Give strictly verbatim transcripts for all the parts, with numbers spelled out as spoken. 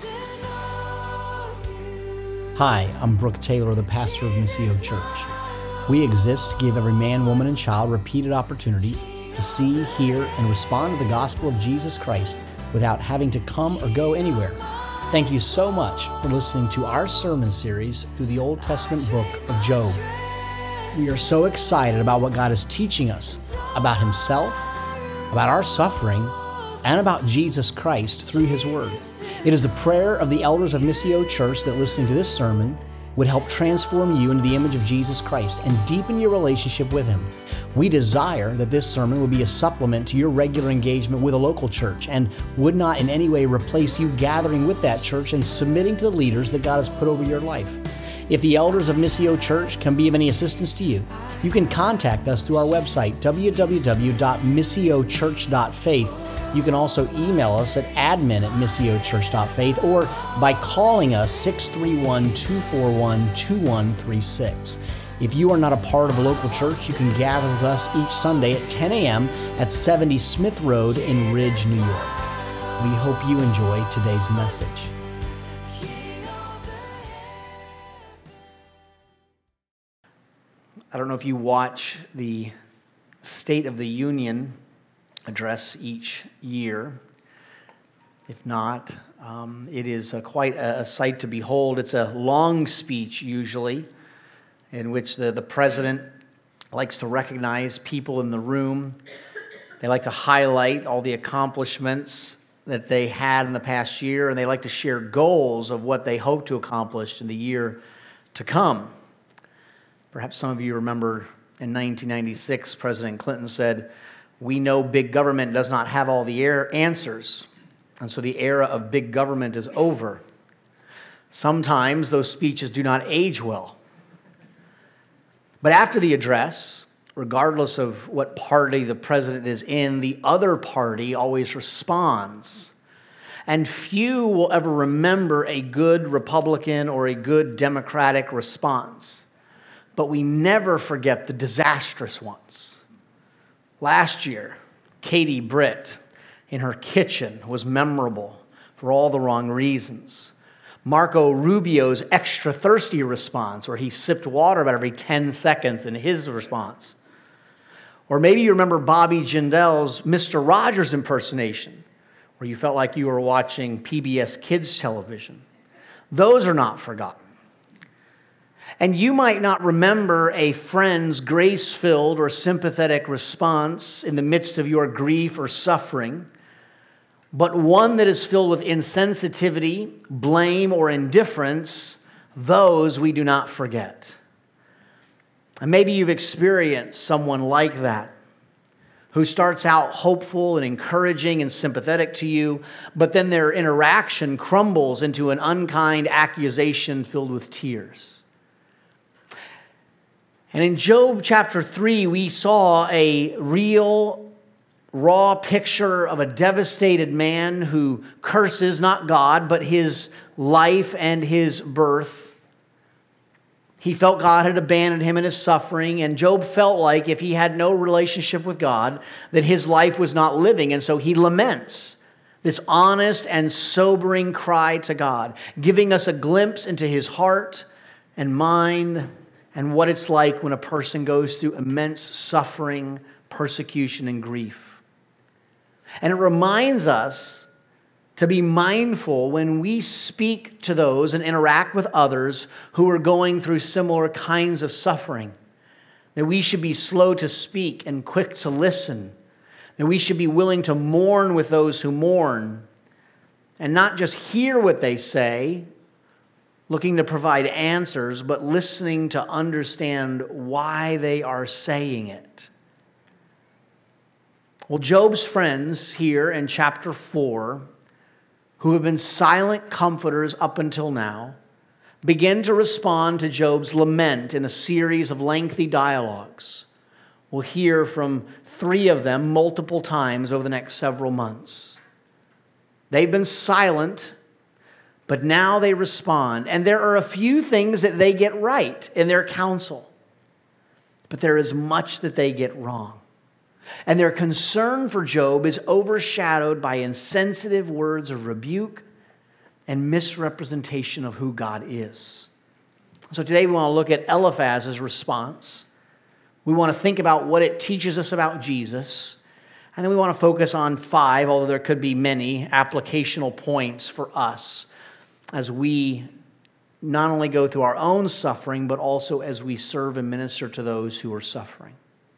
Hi, I'm Brooke Taylor, the pastor of Missio Church. We exist to give every man, woman, and child repeated opportunities to see, hear, and respond to the gospel of Jesus Christ without having to come or go anywhere. Thank you so much for listening to our sermon series through the Old Testament book of Job. We are so excited about what God is teaching us about Himself, about our suffering, and about Jesus Christ through His Word. It is the prayer of the elders of Missio Church that listening to this sermon would help transform you into the image of Jesus Christ and deepen your relationship with Him. We desire that this sermon would be a supplement to your regular engagement with a local church and would not in any way replace you gathering with that church and submitting to the leaders that God has put over your life. If the elders of Missio Church can be of any assistance to you, you can contact us through our website, w w w dot missio church dot faith. You can also email us at admin at missio church dot faith or by calling us six three one, two four one, two one three six. If you are not a part of a local church, you can gather with us each Sunday at ten a.m. at seventy Smith Road in Ridge, New York. We hope you enjoy today's message. I don't know if you watch the State of the Union address each year. If not, um, it is a, quite a, a sight to behold. It's a long speech usually in which the, the president likes to recognize people in the room. They like to highlight all the accomplishments that they had in the past year, and they like to share goals of what they hope to accomplish in the year to come. Perhaps some of you remember in nineteen ninety-six, President Clinton said, "We know big government does not have all the answers, and so the era of big government is over." Sometimes those speeches do not age well. But after the address, regardless of what party the president is in, the other party always responds. And few will ever remember a good Republican or a good Democratic response. But we never forget the disastrous ones. Last year, Katie Britt in her kitchen was memorable for all the wrong reasons. Marco Rubio's extra thirsty response, where he sipped water about every ten seconds in his response. Or maybe you remember Bobby Jindal's Mister Rogers impersonation, where you felt like you were watching P B S Kids television. Those are not forgotten. And you might not remember a friend's grace-filled or sympathetic response in the midst of your grief or suffering, but one that is filled with insensitivity, blame, or indifference, those we do not forget. And maybe you've experienced someone like that, who starts out hopeful and encouraging and sympathetic to you, but then their interaction crumbles into an unkind accusation filled with tears. And in Job chapter three, we saw a real, raw picture of a devastated man who curses not God, but his life and his birth. He felt God had abandoned him in his suffering, and Job felt like if he had no relationship with God, that his life was not living, and so he laments this honest and sobering cry to God, giving us a glimpse into his heart and mind and what it's like when a person goes through immense suffering, persecution, and grief. And it reminds us to be mindful when we speak to those and interact with others who are going through similar kinds of suffering, that we should be slow to speak and quick to listen, that we should be willing to mourn with those who mourn, and not just hear what they say, looking to provide answers, but listening to understand why they are saying it. Well, Job's friends here in chapter four, who have been silent comforters up until now, begin to respond to Job's lament in a series of lengthy dialogues. We'll hear from three of them multiple times over the next several months. They've been silent, but now they respond. And there are a few things that they get right in their counsel. But there is much that they get wrong. And their concern for Job is overshadowed by insensitive words of rebuke and misrepresentation of who God is. So today we want to look at Eliphaz's response. We want to think about what it teaches us about Jesus. And then we want to focus on five, although there could be many, applicational points for us as we not only go through our own suffering, but also as we serve and minister to those who are suffering.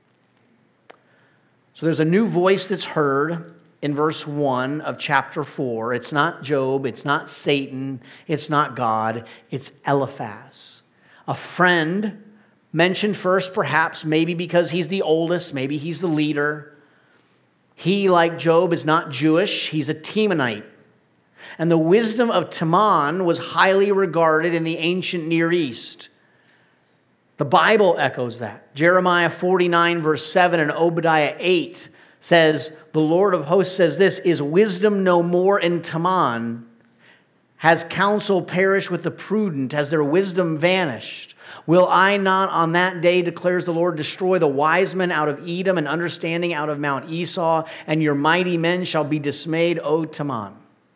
So there's a new voice that's heard in verse one of chapter four. It's not Job, it's not Satan, it's not God, it's Eliphaz. A friend mentioned first, perhaps, maybe because he's the oldest, maybe he's the leader. He, like Job, is not Jewish, he's a Temanite. And the wisdom of Teman was highly regarded in the ancient Near East. The Bible echoes that. Jeremiah forty-nine, verse seven, and Obadiah eight says, the Lord of hosts says this, is wisdom no more in Teman? Has counsel perished with the prudent? Has their wisdom vanished? Will I not on that day, declares the Lord, destroy the wise men out of Edom and understanding out of Mount Esau, and your mighty men shall be dismayed, O Teman.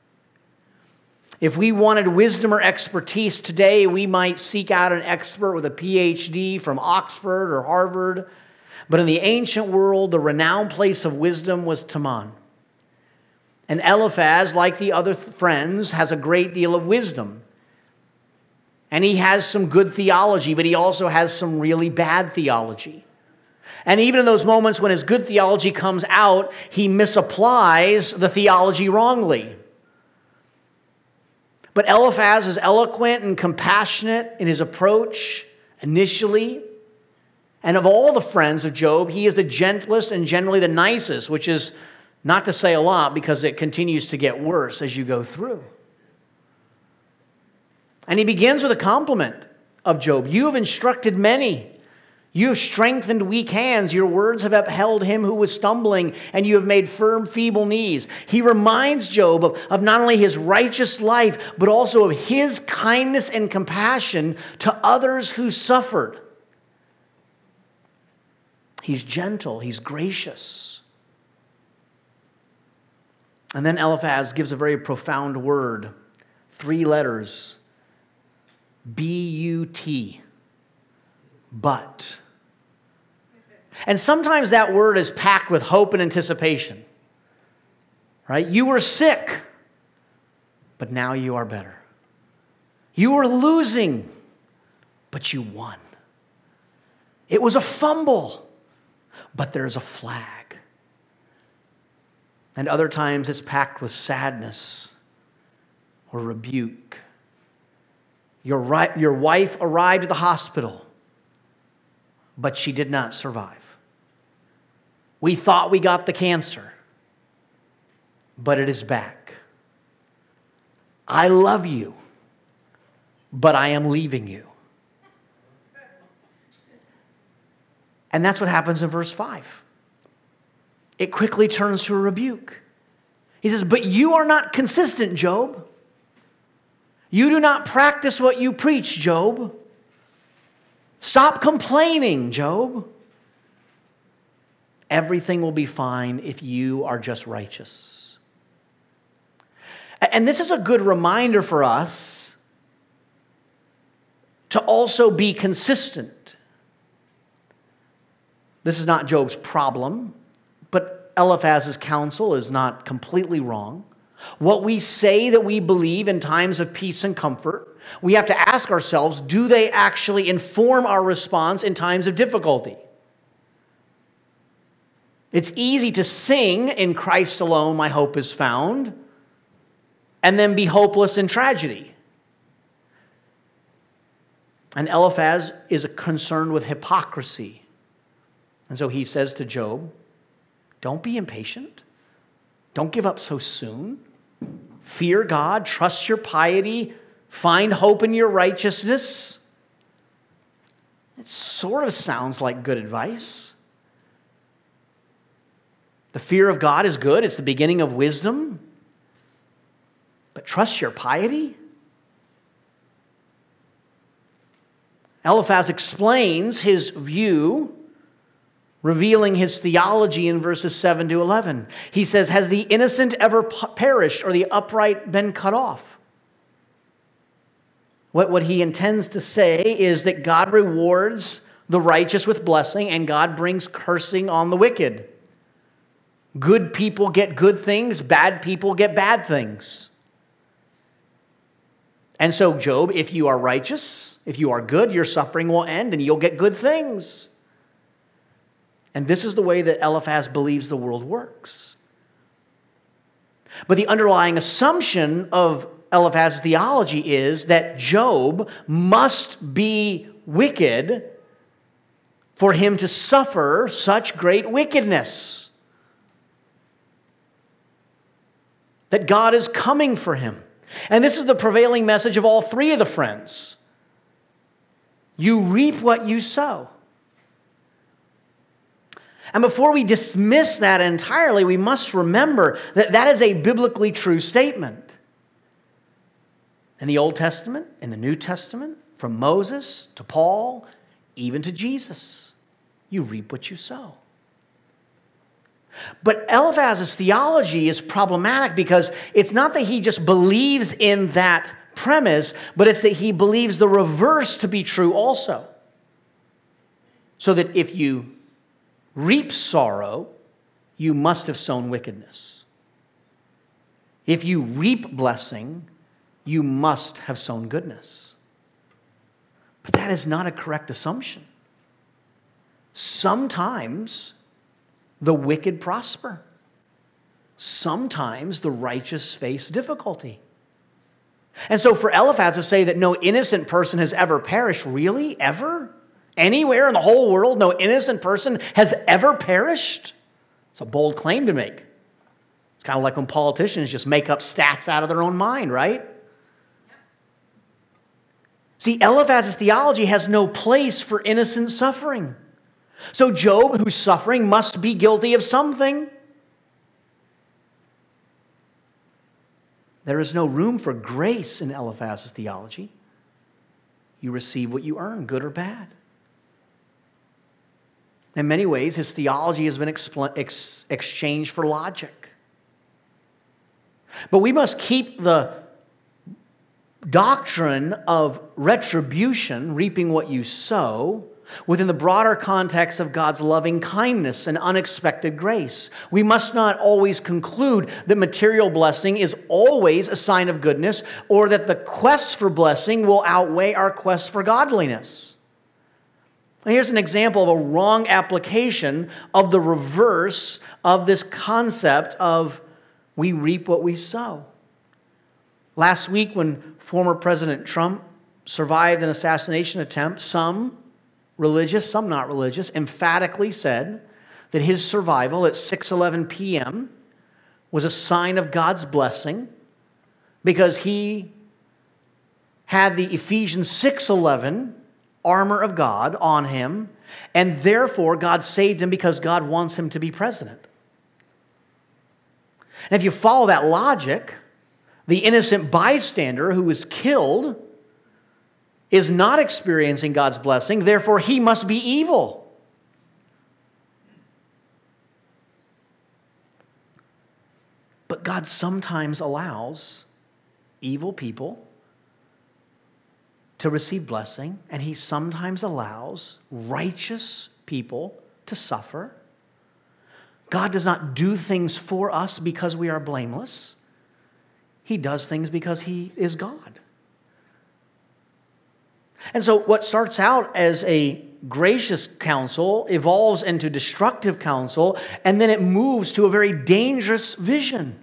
If we wanted wisdom or expertise today, we might seek out an expert with a P H D from Oxford or Harvard. But in the ancient world, the renowned place of wisdom was Teman. And Eliphaz, like the other friends, has a great deal of wisdom. And he has some good theology, but he also has some really bad theology. And even in those moments when his good theology comes out, he misapplies the theology wrongly. But Eliphaz is eloquent and compassionate in his approach initially. And of all the friends of Job, he is the gentlest and generally the nicest, which is not to say a lot because it continues to get worse as you go through. And he begins with a compliment of Job. You have instructed many. You have strengthened weak hands. Your words have upheld him who was stumbling, and you have made firm feeble knees. He reminds Job of, of not only his righteous life, but also of his kindness and compassion to others who suffered. He's gentle. He's gracious. And then Eliphaz gives a very profound word. Three letters. B U T. But. And sometimes that word is packed with hope and anticipation. Right? You were sick, but now you are better. You were losing, but you won. It was a fumble, but there's a flag. And other times it's packed with sadness or rebuke. Your, ri- your wife arrived at the hospital, but she did not survive. We thought we got the cancer, but it is back. I love you, but I am leaving you. And that's what happens in verse five. It quickly turns to a rebuke. He says, but you are not consistent, Job. You do not practice what you preach, Job. Stop complaining, Job. Everything will be fine if you are just righteous. And this is a good reminder for us to also be consistent. This is not Job's problem, but Eliphaz's counsel is not completely wrong. What we say that we believe in times of peace and comfort, we have to ask ourselves, do they actually inform our response in times of difficulty? It's easy to sing, in Christ alone my hope is found, and then be hopeless in tragedy. And Eliphaz is concerned with hypocrisy. And so he says to Job, don't be impatient. Don't give up so soon. Fear God, trust your piety, find hope in your righteousness. It sort of sounds like good advice. The fear of God is good. It's the beginning of wisdom. But trust your piety? Eliphaz explains his view, revealing his theology in verses seven to eleven. He says, has the innocent ever perished or the upright been cut off? What, what he intends to say is that God rewards the righteous with blessing, and God brings cursing on the wicked. Good people get good things, bad people get bad things. And so, Job, if you are righteous, if you are good, your suffering will end and you'll get good things. And this is the way that Eliphaz believes the world works. But the underlying assumption of Eliphaz's theology is that Job must be wicked for him to suffer such great wickedness. That God is coming for him. And this is the prevailing message of all three of the friends. You reap what you sow. And before we dismiss that entirely, we must remember that that is a biblically true statement. In the Old Testament, in the New Testament, from Moses to Paul, even to Jesus, you reap what you sow. But Eliphaz's theology is problematic because it's not that he just believes in that premise, but it's that he believes the reverse to be true also. So that if you reap sorrow, you must have sown wickedness. If you reap blessing, you must have sown goodness. But that is not a correct assumption. Sometimes the wicked prosper. Sometimes the righteous face difficulty. And so for Eliphaz to say that no innocent person has ever perished, really? Ever? Anywhere in the whole world, no innocent person has ever perished? It's a bold claim to make. It's kind of like when politicians just make up stats out of their own mind, right? See, Eliphaz's theology has no place for innocent suffering. So Job, who's suffering, must be guilty of something. There is no room for grace in Eliphaz's theology. You receive what you earn, good or bad. In many ways, his theology has been expl- ex- exchanged for logic. But we must keep the doctrine of retribution, reaping what you sow, within the broader context of God's loving kindness and unexpected grace. We must not always conclude that material blessing is always a sign of goodness, or that the quest for blessing will outweigh our quest for godliness. Here's an example of a wrong application of the reverse of this concept of we reap what we sow. Last week, when former President Trump survived an assassination attempt, some religious, some not religious, emphatically said that his survival at six eleven p.m. was a sign of God's blessing because he had the Ephesians six eleven armor of God on him, and therefore God saved him because God wants him to be president. And if you follow that logic, the innocent bystander who was killed is not experiencing God's blessing, therefore he must be evil. But God sometimes allows evil people to receive blessing, and he sometimes allows righteous people to suffer. God does not do things for us because we are blameless. He does things because he is God. And so what starts out as a gracious counsel evolves into destructive counsel, and then it moves to a very dangerous vision.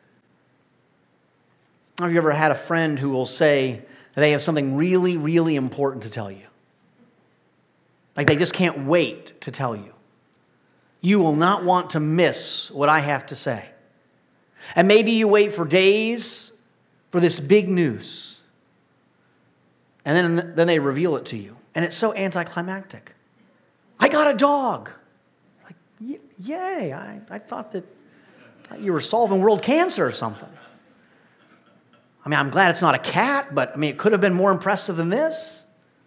Have you ever had a friend who will say that they have something really, really important to tell you? Like they just can't wait to tell you. You will not want to miss what I have to say. And maybe you wait for days for this big news. And then, then they reveal it to you. And it's so anticlimactic. I got a dog. Like, yay, I, I thought that thought you were solving world cancer or something. I mean, I'm glad it's not a cat, but I mean, it could have been more impressive than this.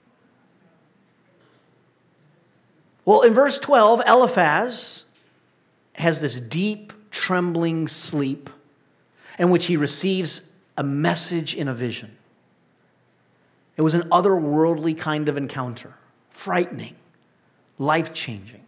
Well, in verse twelve, Eliphaz has this deep, trembling sleep in which he receives a message in a vision. It was an otherworldly kind of encounter, frightening, life-changing.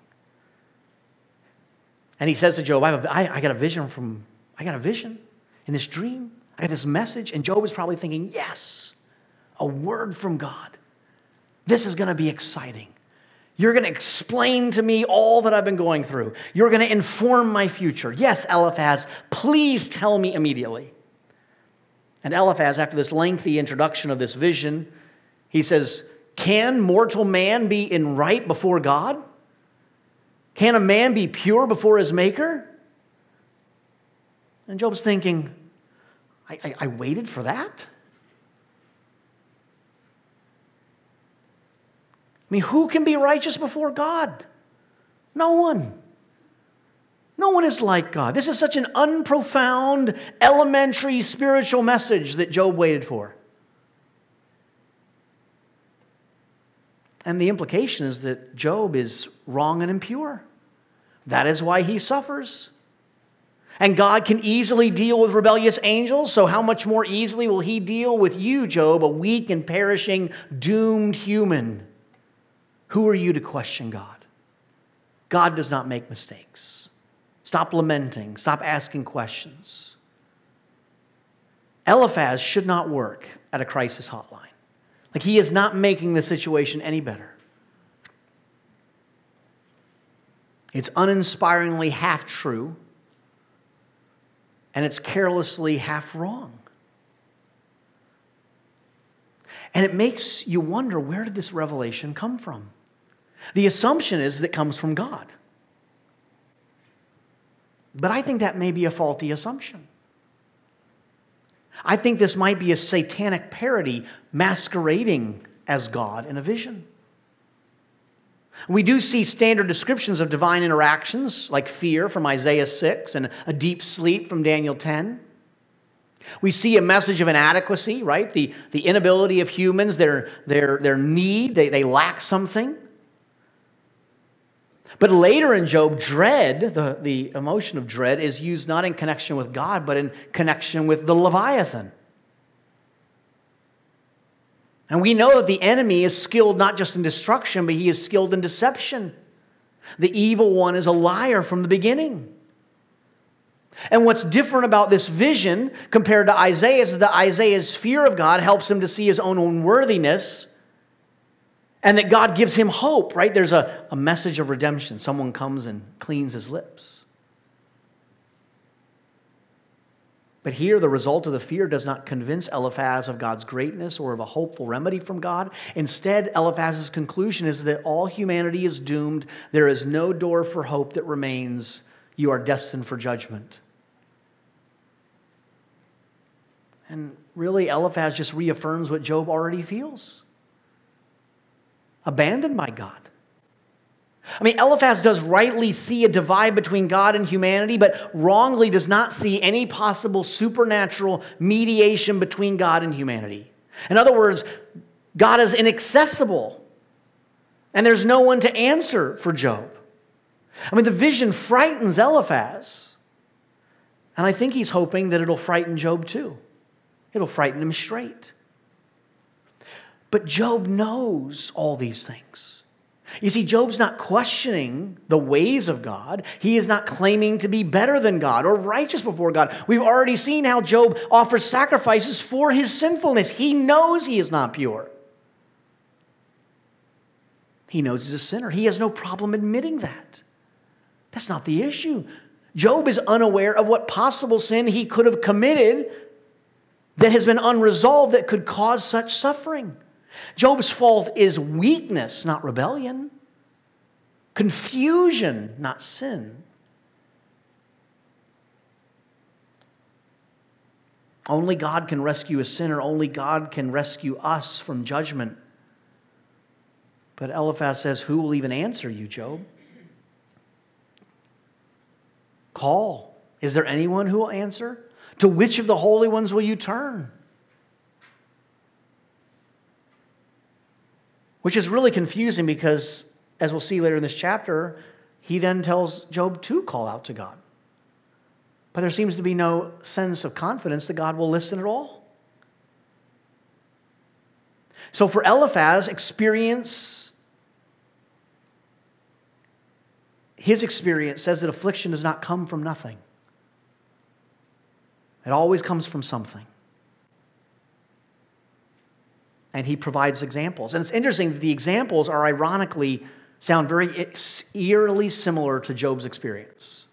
And he says to Job, I, have a, I, I got a vision from, I got a vision in this dream. I got this message. And Job is probably thinking, yes, a word from God. This is going to be exciting. You're going to explain to me all that I've been going through. You're going to inform my future. Yes, Eliphaz, please tell me immediately. And Eliphaz, after this lengthy introduction of this vision, he says, can mortal man be in right before God? Can a man be pure before his maker? And Job's thinking, I, I, I waited for that? I mean, who can be righteous before God? No one. No one is like God. This is such an unprofound, elementary spiritual message that Job waited for. And the implication is that Job is wrong and impure. That is why he suffers. And God can easily deal with rebellious angels, so how much more easily will he deal with you, Job, a weak and perishing, doomed human? Who are you to question God? God does not make mistakes. Stop lamenting. Stop asking questions. Eliphaz should not work at a crisis hotline. Like, he is not making the situation any better. It's uninspiringly half true, and it's carelessly half wrong. And it makes you wonder, where did this revelation come from? The assumption is that it comes from God. But I think that may be a faulty assumption. I think this might be a satanic parody masquerading as God in a vision. We do see standard descriptions of divine interactions, like fear from Isaiah six and a deep sleep from Daniel ten. We see a message of inadequacy, right? The, the inability of humans, their, their, their need, they, they lack something. But later in Job, dread, the, the emotion of dread, is used not in connection with God, but in connection with the Leviathan. And we know that the enemy is skilled not just in destruction, but he is skilled in deception. The evil one is a liar from the beginning. And what's different about this vision compared to Isaiah's is that Isaiah's fear of God helps him to see his own unworthiness, and that God gives him hope, right? There's a, a message of redemption. Someone comes and cleans his lips. But here, the result of the fear does not convince Eliphaz of God's greatness or of a hopeful remedy from God. Instead, Eliphaz's conclusion is that all humanity is doomed. There is no door for hope that remains. You are destined for judgment. And really, Eliphaz just reaffirms what Job already feels. Abandoned by God. I mean, Eliphaz does rightly see a divide between God and humanity, but wrongly does not see any possible supernatural mediation between God and humanity. In other words, God is inaccessible, and there's no one to answer for Job. I mean, the vision frightens Eliphaz, and I think he's hoping that it'll frighten Job too. It'll frighten him straight. But Job knows all these things. You see, Job's not questioning the ways of God. He is not claiming to be better than God or righteous before God. We've already seen how Job offers sacrifices for his sinfulness. He knows he is not pure. He knows he's a sinner. He has no problem admitting that. That's not the issue. Job is unaware of what possible sin he could have committed that has been unresolved that could cause such suffering. Job's fault is weakness, not rebellion. Confusion, not sin. Only God can rescue a sinner. Only God can rescue us from judgment. But Eliphaz says, who will even answer you, Job? Call. Is there anyone who will answer? To which of the holy ones will you turn? Which is really confusing because, as we'll see later in this chapter, he then tells Job to call out to God. But there seems to be no sense of confidence that God will listen at all. So for Eliphaz, experience, his experience says that affliction does not come from nothing. It always comes from something. And he provides examples. And it's interesting that the examples are ironically sound very eerily similar to Job's experience.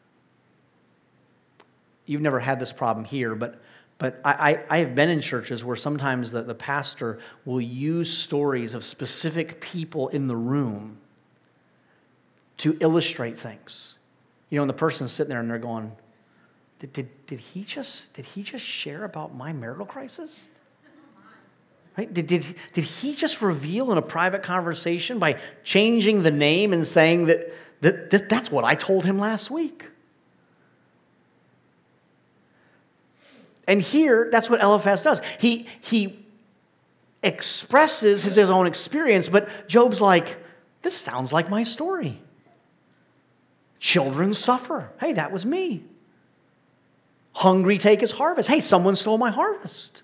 You've never had this problem here, but but I, I, I have been in churches where sometimes the, the pastor will use stories of specific people in the room to illustrate things. You know, and the person's sitting there and they're going, did, did, did he just did he just share about my marital crisis? Right? Did, did, did he just reveal in a private conversation by changing the name and saying that, that, that that's what I told him last week? And here, that's what Eliphaz does. He, he expresses his, his own experience, but Job's like, this sounds like my story. Children suffer. Hey, that was me. Hungry take his harvest. Hey, someone stole my harvest.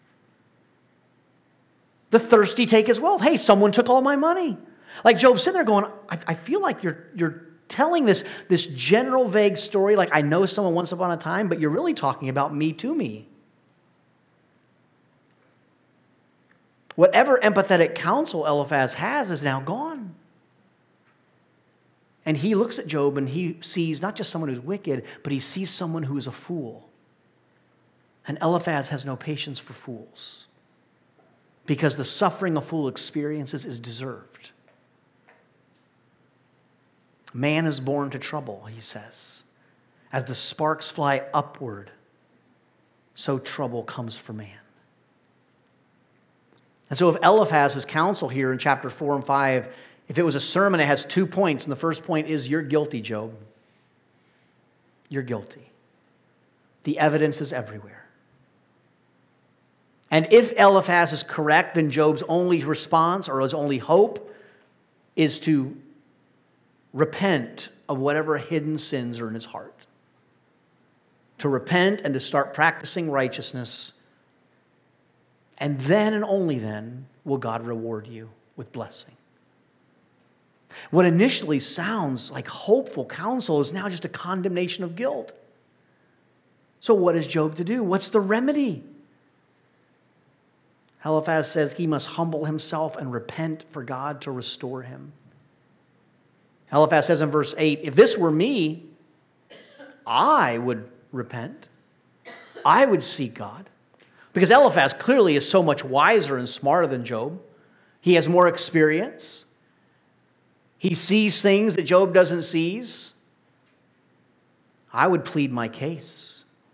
The thirsty take his wealth. Hey, someone took all my money. Like Job's sitting there going, I, I feel like you're, you're telling this, this general vague story like I know someone once upon a time, but you're really talking about me to me. Whatever empathetic counsel Eliphaz has is now gone. And he looks at Job and he sees not just someone who's wicked, but he sees someone who is a fool. And Eliphaz has no patience for fools, because the suffering a fool experiences is deserved. Man is born to trouble, he says. As the sparks fly upward, so trouble comes for man. And so if Eliphaz's counsel here in chapter four and five, if it was a sermon, it has two points. And the first point is, you're guilty, Job. You're guilty. The evidence is everywhere. And if Eliphaz is correct, then Job's only response or his only hope is to repent of whatever hidden sins are in his heart. To repent and to start practicing righteousness. And then and only then will God reward you with blessing. What initially sounds like hopeful counsel is now just a condemnation of guilt. So what is Job to do? What's the remedy? Eliphaz says he must humble himself and repent for God to restore him. Eliphaz says in verse eight, if this were me, I would repent. I would seek God. Because Eliphaz clearly is so much wiser and smarter than Job. He has more experience. He sees things that Job doesn't see. I would plead my case.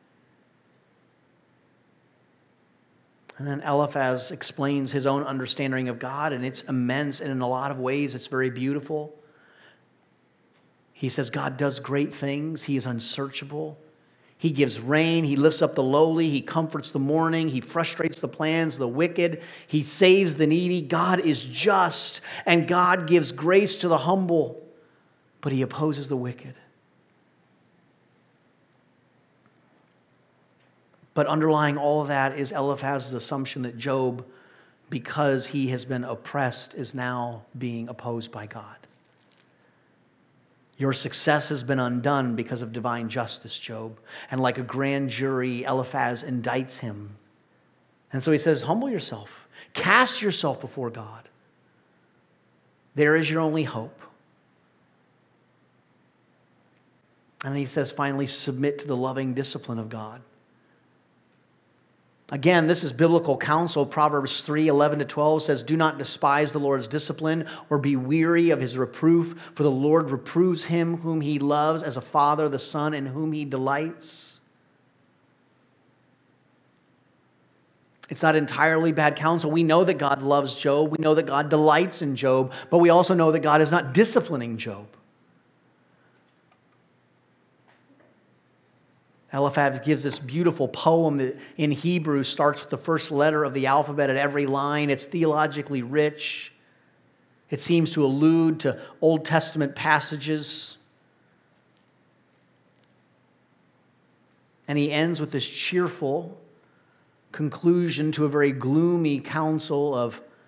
And then Eliphaz explains his own understanding of God, and it's immense, and in a lot of ways it's very beautiful. He says God does great things. He is unsearchable. He gives rain. He lifts up the lowly. He comforts the mourning. He frustrates the plans of the wicked. He saves the needy. God is just, and God gives grace to the humble, but he opposes the wicked. But underlying all of that is Eliphaz's assumption that Job, because he has been oppressed, is now being opposed by God. Your success has been undone because of divine justice, Job. And like a grand jury, Eliphaz indicts him. And so he says, humble yourself. Cast yourself before God. There is your only hope. And he says, finally, submit to the loving discipline of God. Again, this is biblical counsel. Proverbs three, eleven to twelve says, do not despise the Lord's discipline or be weary of his reproof, for the Lord reproves him whom he loves as a father, the son in whom he delights. It's not entirely bad counsel. We know that God loves Job. We know that God delights in Job, but we also know that God is not disciplining Job. Eliphaz gives this beautiful poem that in Hebrew starts with the first letter of the alphabet at every line. It's theologically rich. It seems to allude to Old Testament passages. And he ends with this cheerful conclusion to a very gloomy counsel of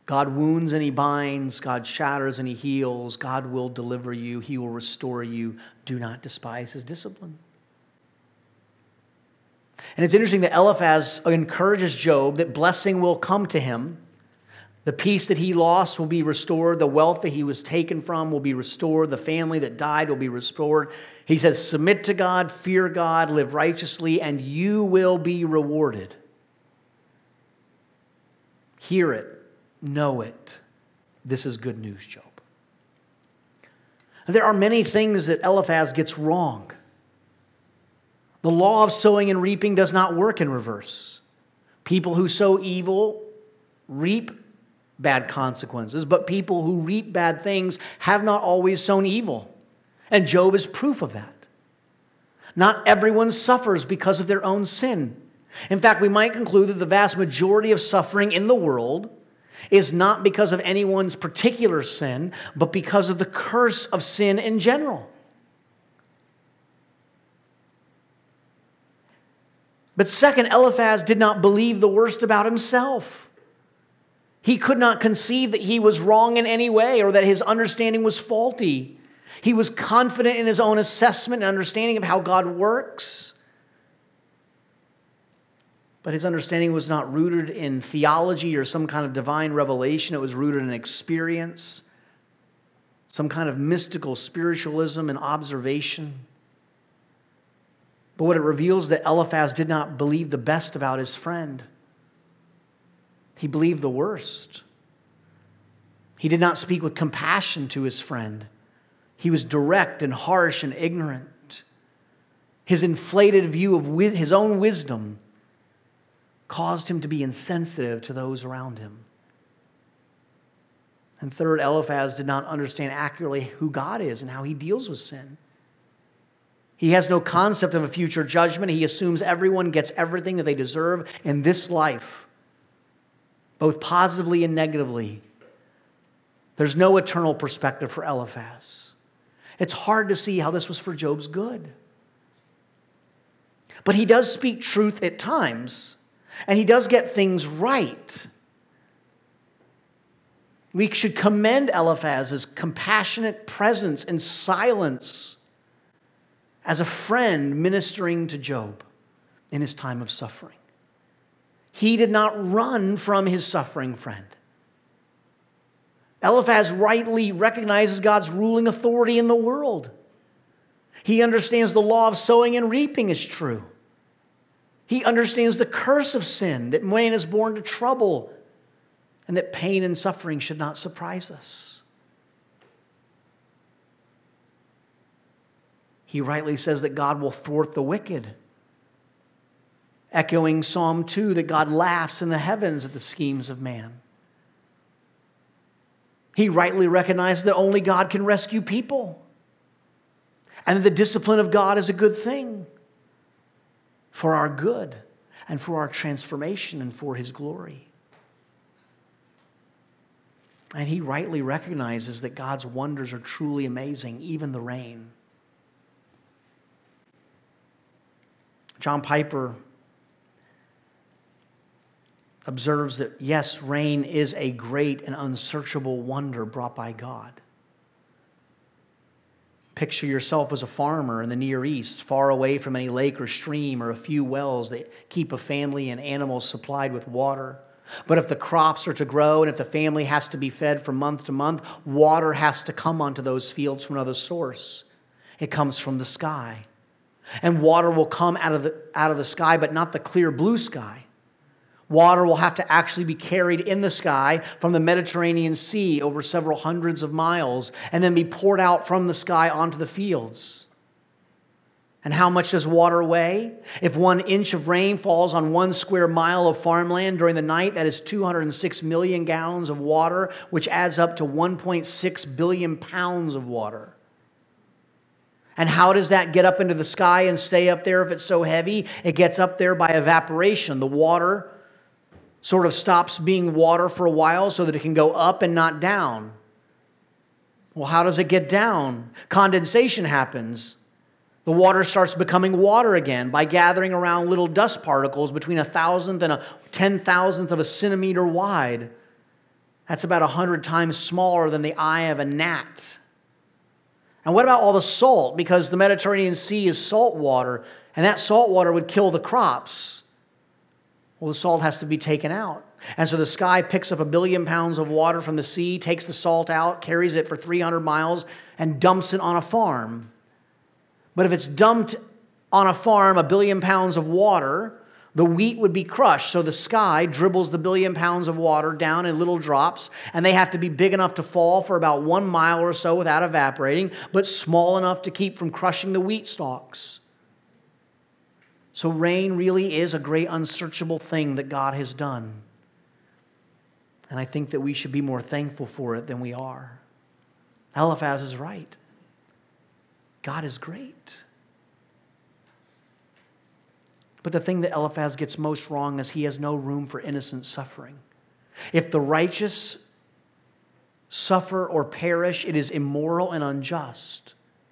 God wounds and He binds. God shatters and He heals. God will deliver you. He will restore you. Do not despise His discipline. And it's interesting that Eliphaz encourages Job that blessing will come to him. The peace that he lost will be restored. The wealth that he was taken from will be restored. The family that died will be restored. He says, submit to God, fear God, live righteously, and you will be rewarded. Hear it. Know it. This is good news, Job. There are many things that Eliphaz gets wrong. The law of sowing and reaping does not work in reverse. People who sow evil reap bad consequences, but people who reap bad things have not always sown evil. And Job is proof of that. Not everyone suffers because of their own sin. In fact, we might conclude that the vast majority of suffering in the world is not because of anyone's particular sin, but because of the curse of sin in general. But second, Eliphaz did not believe the worst about himself. He could not conceive that he was wrong in any way or that his understanding was faulty. He was confident in his own assessment and understanding of how God works. But his understanding was not rooted in theology or some kind of divine revelation. It was rooted in experience, some kind of mystical spiritualism and observation. But what it reveals is that Eliphaz did not believe the best about his friend. He believed the worst. He did not speak with compassion to his friend. He was direct and harsh and ignorant. His inflated view of his own wisdom caused him to be insensitive to those around him. And third, Eliphaz did not understand accurately who God is and how He deals with sin. He has no concept of a future judgment. He assumes everyone gets everything that they deserve in this life, both positively and negatively. There's no eternal perspective for Eliphaz. It's hard to see how this was for Job's good. But he does speak truth at times, and he does get things right. We should commend Eliphaz's compassionate presence and silence as a friend ministering to Job in his time of suffering. He did not run from his suffering friend. Eliphaz rightly recognizes God's ruling authority in the world. He understands the law of sowing and reaping is true. He understands the curse of sin, that man is born to trouble, and that pain and suffering should not surprise us. He rightly says that God will thwart the wicked, echoing Psalm two, that God laughs in the heavens at the schemes of man. He rightly recognizes that only God can rescue people, and that the discipline of God is a good thing for our good and for our transformation and for His glory. And he rightly recognizes that God's wonders are truly amazing, even the rain. John Piper observes that, yes, rain is a great and unsearchable wonder brought by God. Picture yourself as a farmer in the Near East, far away from any lake or stream or a few wells that keep a family and animals supplied with water. But if the crops are to grow and if the family has to be fed from month to month, water has to come onto those fields from another source. It comes from the sky. And water will come out of the, out of the sky, but not the clear blue sky. Water will have to actually be carried in the sky from the Mediterranean Sea over several hundreds of miles and then be poured out from the sky onto the fields. And how much does water weigh? If one inch of rain falls on one square mile of farmland during the night, that is two hundred six million gallons of water, which adds up to one point six billion pounds of water. And how does that get up into the sky and stay up there if it's so heavy? It gets up there by evaporation. The water sort of stops being water for a while so that it can go up and not down. Well, how does it get down? Condensation happens. The water starts becoming water again by gathering around little dust particles between a thousandth and a ten thousandth of a centimeter wide. That's about a hundred times smaller than the eye of a gnat. And what about all the salt? Because the Mediterranean Sea is salt water, and that salt water would kill the crops. Well, the salt has to be taken out. And so the sky picks up a billion pounds of water from the sea, takes the salt out, carries it for three hundred miles, and dumps it on a farm. But if it's dumped on a farm, a billion pounds of water, the wheat would be crushed. So the sky dribbles the billion pounds of water down in little drops, and they have to be big enough to fall for about one mile or so without evaporating, but small enough to keep from crushing the wheat stalks. So rain really is a great unsearchable thing that God has done. And I think that we should be more thankful for it than we are. Eliphaz is right. God is great. But the thing that Eliphaz gets most wrong is he has no room for innocent suffering. If the righteous suffer or perish, it is immoral and unjust.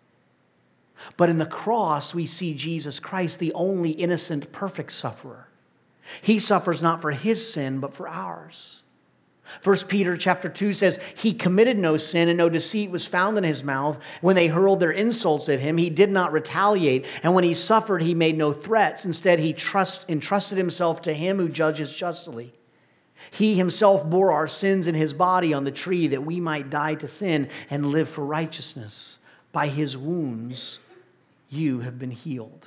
But in the cross, we see Jesus Christ, the only innocent, perfect sufferer. He suffers not for his sin, but for ours. First Peter chapter two says, he committed no sin and no deceit was found in his mouth. When they hurled their insults at him, he did not retaliate. And when he suffered, he made no threats. Instead, he trust, entrusted himself to him who judges justly. He himself bore our sins in his body on the tree that we might die to sin and live for righteousness. By his wounds, you have been healed.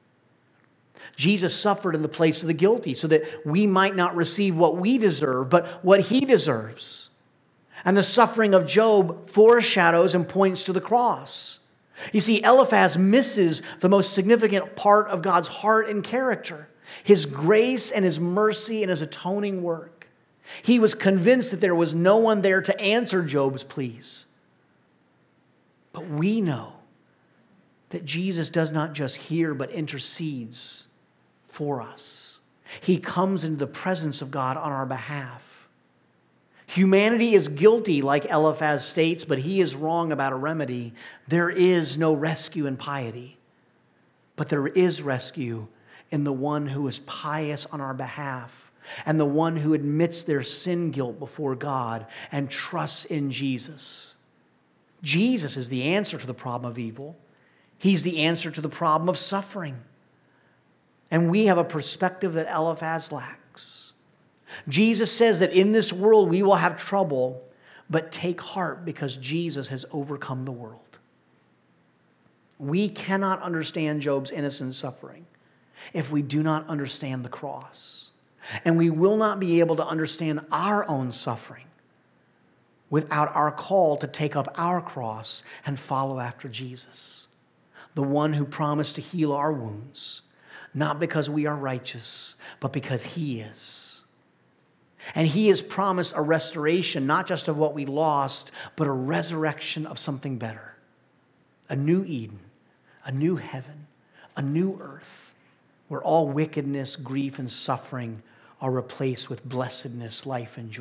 Jesus suffered in the place of the guilty so that we might not receive what we deserve, but what he deserves. And the suffering of Job foreshadows and points to the cross. You see, Eliphaz misses the most significant part of God's heart and character, his grace and his mercy and his atoning work. He was convinced that there was no one there to answer Job's pleas. But we know that Jesus does not just hear, but intercedes for us. He comes into the presence of God on our behalf. Humanity is guilty, like Eliphaz states, but he is wrong about a remedy. There is no rescue in piety, but there is rescue in the one who is pious on our behalf and the one who admits their sin guilt before God and trusts in Jesus. Jesus is the answer to the problem of evil. He's the answer to the problem of suffering. And we have a perspective that Eliphaz lacks. Jesus says that in this world we will have trouble, but take heart because Jesus has overcome the world. We cannot understand Job's innocent suffering if we do not understand the cross. And we will not be able to understand our own suffering without our call to take up our cross and follow after Jesus, the one who promised to heal our wounds, not because we are righteous, but because he is. And he has promised a restoration, not just of what we lost, but a resurrection of something better. A new Eden, a new heaven, a new earth, where all wickedness, grief, and suffering are replaced with blessedness, life, and joy.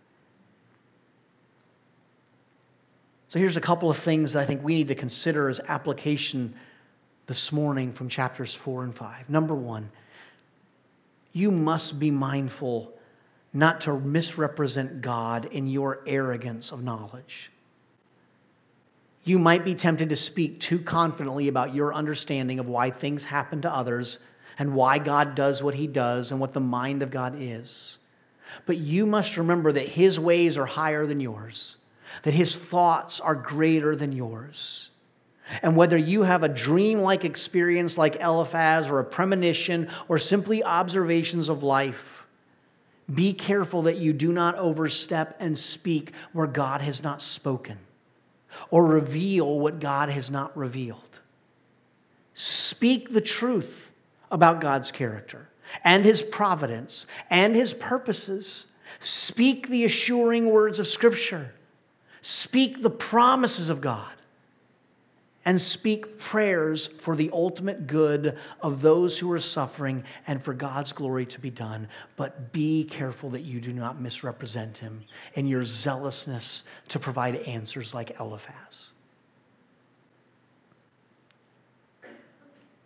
So here's a couple of things that I think we need to consider as application this morning from chapters four and five. Number one, you must be mindful not to misrepresent God in your arrogance of knowledge. You might be tempted to speak too confidently about your understanding of why things happen to others and why God does what he does and what the mind of God is. But you must remember that his ways are higher than yours, that his thoughts are greater than yours. And whether you have a dream-like experience like Eliphaz or a premonition or simply observations of life, be careful that you do not overstep and speak where God has not spoken or reveal what God has not revealed. Speak the truth about God's character and his providence and his purposes. Speak the assuring words of Scripture. Speak the promises of God. And speak prayers for the ultimate good of those who are suffering and for God's glory to be done. But be careful that you do not misrepresent him in your zealousness to provide answers like Eliphaz.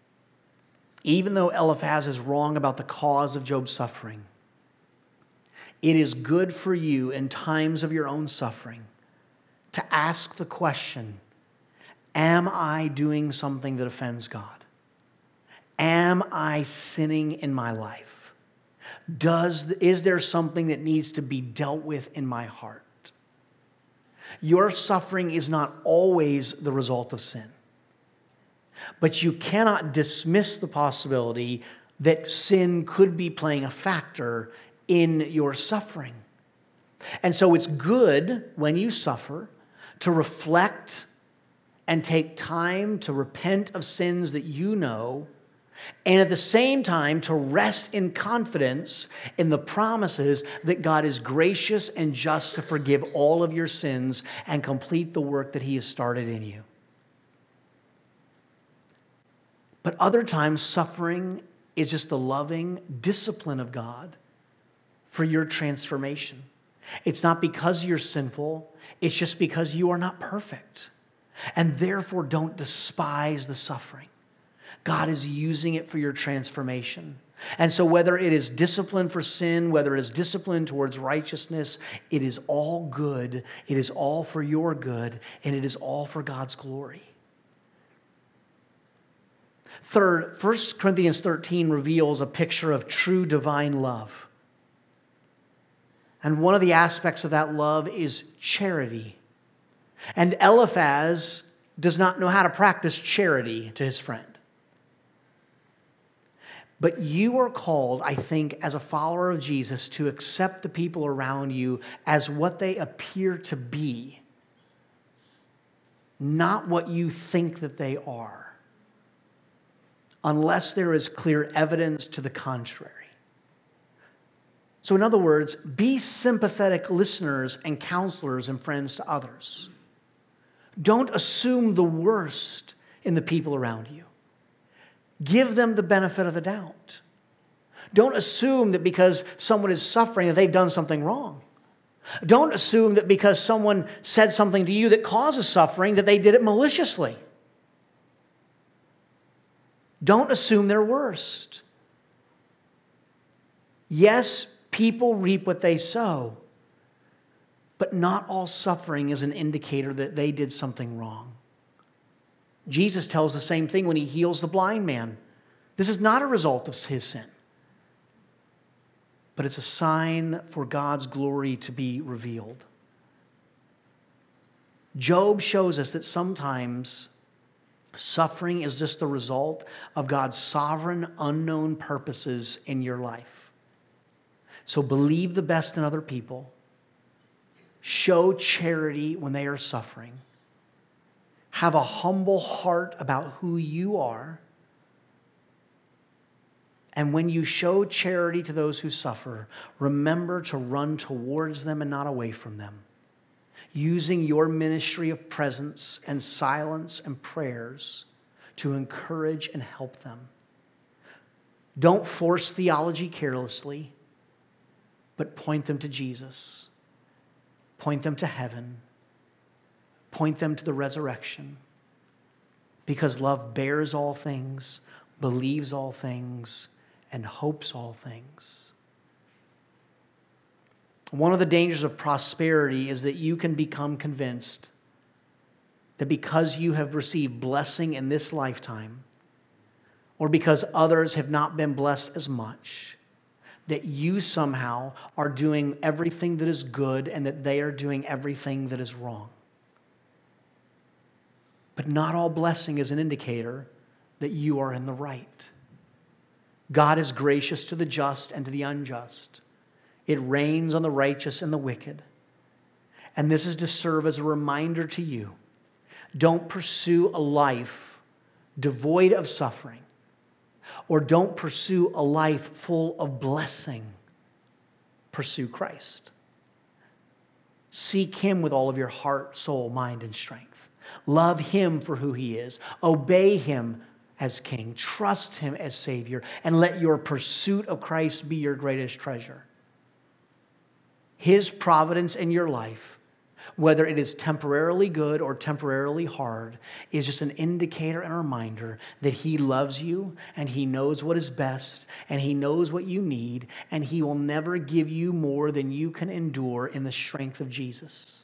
Even though Eliphaz is wrong about the cause of Job's suffering, It is good for you in times of your own suffering to ask the question, am I doing something that offends God? Am I sinning in my life? Does, is there something that needs to be dealt with in my heart? Your suffering is not always the result of sin. But you cannot dismiss the possibility that sin could be playing a factor in your suffering. And so it's good when you suffer to reflect and take time to repent of sins that you know, and at the same time to rest in confidence in the promises that God is gracious and just to forgive all of your sins and complete the work that He has started in you. But other times, suffering is just the loving discipline of God for your transformation. It's not because you're sinful, it's just because you are not perfect. And therefore, don't despise the suffering. God is using it for your transformation. And so whether it is discipline for sin, whether it is discipline towards righteousness, it is all good. It is all for your good, and it is all for God's glory. Third, First Corinthians thirteen reveals a picture of true divine love. And one of the aspects of that love is charity. And Eliphaz does not know how to practice charity to his friend. But you are called, I think, as a follower of Jesus, to accept the people around you as what they appear to be, not what you think that they are, unless there is clear evidence to the contrary. So in other words, be sympathetic listeners and counselors and friends to others. Don't assume the worst in the people around you. Give them the benefit of the doubt. Don't assume that because someone is suffering that they've done something wrong. Don't assume that because someone said something to you that causes suffering that they did it maliciously. Don't assume their worst. Yes, people reap what they sow, but not all suffering is an indicator that they did something wrong. Jesus tells the same thing when He heals the blind man. This is not a result of his sin, but it's a sign for God's glory to be revealed. Job shows us that sometimes suffering is just the result of God's sovereign, unknown purposes in your life. So believe the best in other people. Show charity when they are suffering. Have a humble heart about who you are. And when you show charity to those who suffer, remember to run towards them and not away from them, using your ministry of presence and silence and prayers to encourage and help them. Don't force theology carelessly, but point them to Jesus. Point them to heaven. Point them to the resurrection. Because love bears all things, believes all things, and hopes all things. One of the dangers of prosperity is that you can become convinced that because you have received blessing in this lifetime, or because others have not been blessed as much, that you somehow are doing everything that is good and that they are doing everything that is wrong. But not all blessing is an indicator that you are in the right. God is gracious to the just and to the unjust. It rains on the righteous and the wicked. And this is to serve as a reminder to you. Don't pursue a life devoid of suffering, or don't pursue a life full of blessing. Pursue Christ. Seek Him with all of your heart, soul, mind, and strength. Love Him for who He is. Obey Him as King. Trust Him as Savior. And let your pursuit of Christ be your greatest treasure. His providence in your life whether it is temporarily good or temporarily hard, is just an indicator and a reminder that He loves you and He knows what is best and He knows what you need, and He will never give you more than you can endure in the strength of Jesus.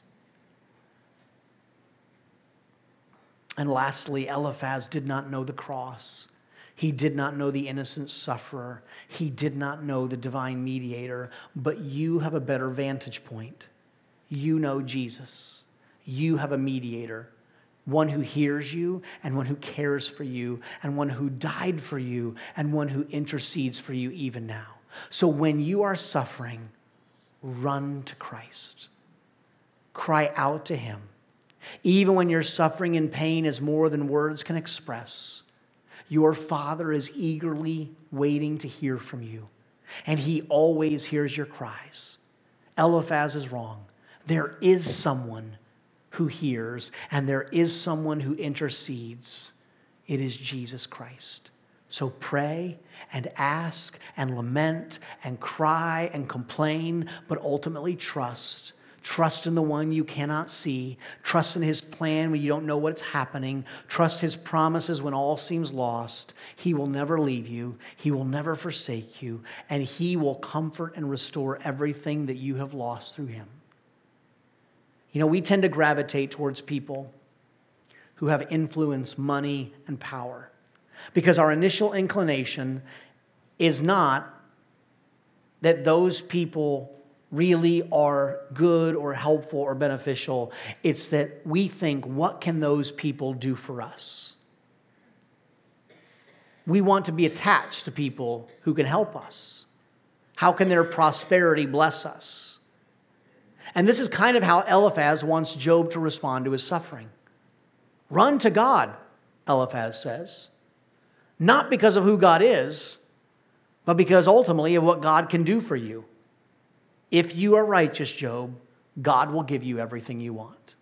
And lastly, Eliphaz did not know the cross. He did not know the innocent sufferer. He did not know the divine mediator. But you have a better vantage point. You know Jesus. You have a mediator, one who hears you and one who cares for you and one who died for you and one who intercedes for you even now. So when you are suffering, run to Christ. Cry out to Him. Even when your suffering and pain is more than words can express, your Father is eagerly waiting to hear from you, and He always hears your cries. Eliphaz is wrong. There is someone who hears, and there is someone who intercedes. It is Jesus Christ. So pray and ask and lament and cry and complain, but ultimately trust. Trust in the one you cannot see. Trust in His plan when you don't know what's happening. Trust His promises when all seems lost. He will never leave you. He will never forsake you. And He will comfort and restore everything that you have lost through Him. You know, we tend to gravitate towards people who have influence, money, and power, because our initial inclination is not that those people really are good or helpful or beneficial. It's that we think, what can those people do for us? We want to be attached to people who can help us. How can their prosperity bless us? And this is kind of how Eliphaz wants Job to respond to his suffering. Run to God, Eliphaz says. Not because of who God is, but because ultimately of what God can do for you. If you are righteous, Job, God will give you everything you want.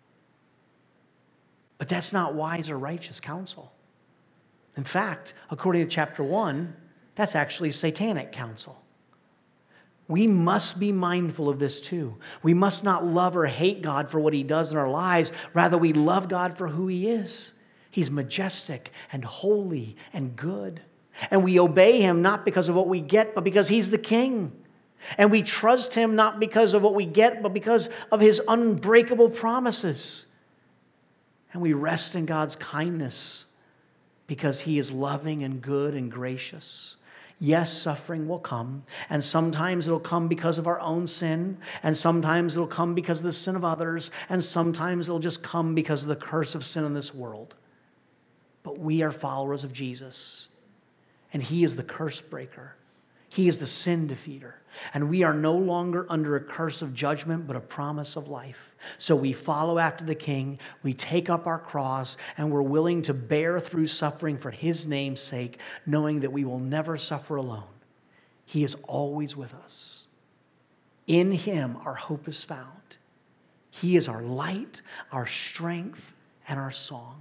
But that's not wise or righteous counsel. In fact, according to chapter one, that's actually satanic counsel. We must be mindful of this too. We must not love or hate God for what He does in our lives. Rather, we love God for who He is. He's majestic and holy and good. And we obey Him not because of what we get, but because He's the King. And we trust Him not because of what we get, but because of His unbreakable promises. And we rest in God's kindness because He is loving and good and gracious. Yes, suffering will come, and sometimes it'll come because of our own sin, and sometimes it'll come because of the sin of others, and sometimes it'll just come because of the curse of sin in this world. But we are followers of Jesus, and He is the curse breaker. He is the sin defeater. And we are no longer under a curse of judgment, but a promise of life. So we follow after the King, we take up our cross, and we're willing to bear through suffering for His name's sake, knowing that we will never suffer alone. He is always with us. In Him our hope is found. He is our light, our strength, and our song.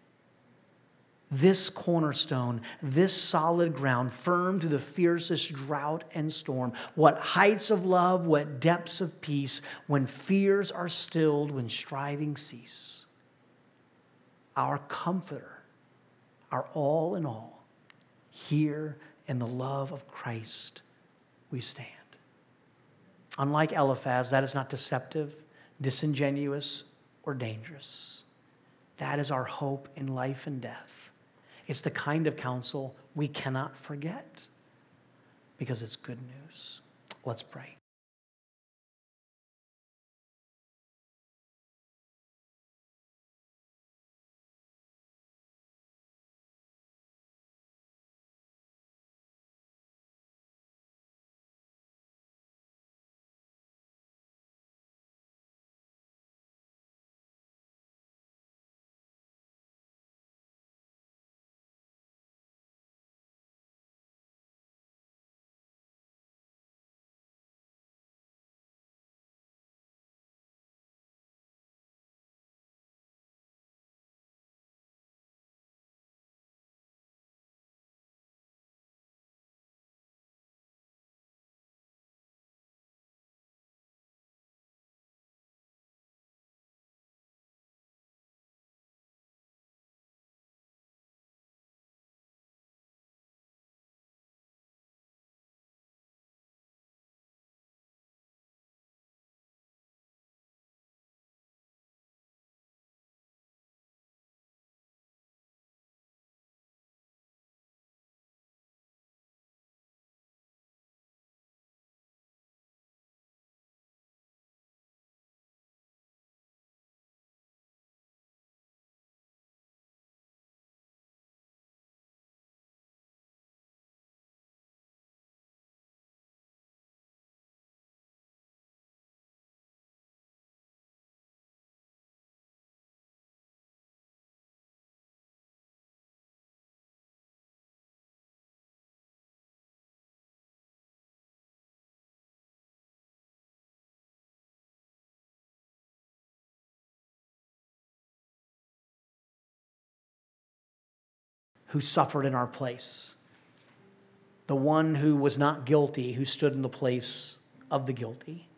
This cornerstone, this solid ground, firm to the fiercest drought and storm. What heights of love, what depths of peace, when fears are stilled, when striving cease. Our comforter, our all in all, here in the love of Christ we stand. Unlike Eliphaz, that is not deceptive, disingenuous, or dangerous. That is our hope in life and death. It's the kind of counsel we cannot forget because it's good news. Let's pray. who suffered in our place, the one who was not guilty, who stood in the place of the guilty.